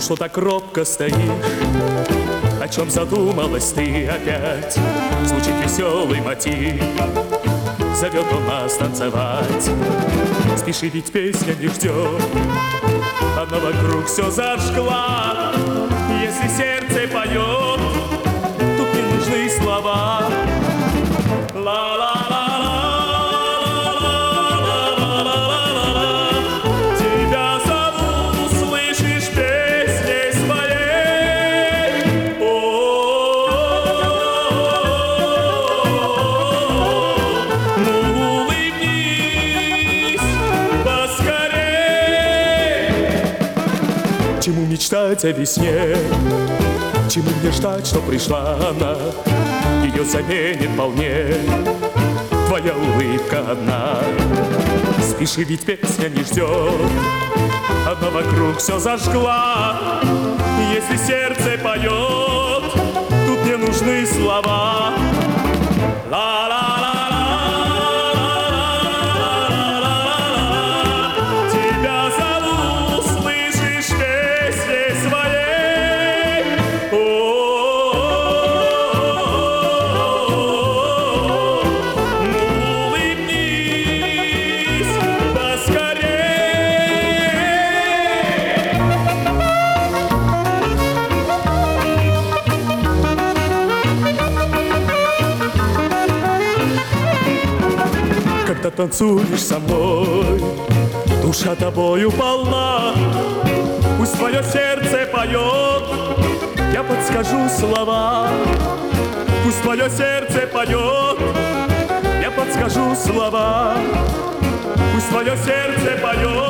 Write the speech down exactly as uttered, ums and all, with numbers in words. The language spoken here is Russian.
что так робко стоишь? О чем задумалась ты опять? Звучит веселый мотив, зовет он нас танцевать. Спеши, ведь песня не ждет, она вокруг все зажгла. Если сердце поет, тут не нужны слова. Ла-ла-ла. Чему мечтать о весне? Чему мне ждать, что пришла она? Ее заменит вполне твоя улыбка одна. Спеши, ведь песня не ждет, она вокруг все зажгла. Если сердце поет, тут не нужны слова. Ла-ла-ла. Когда танцуешь со мной, душа тобою полна. Пусть твое сердце поет, я подскажу слова. Пусть твое сердце поет, я подскажу слова. Пусть твое сердце поет.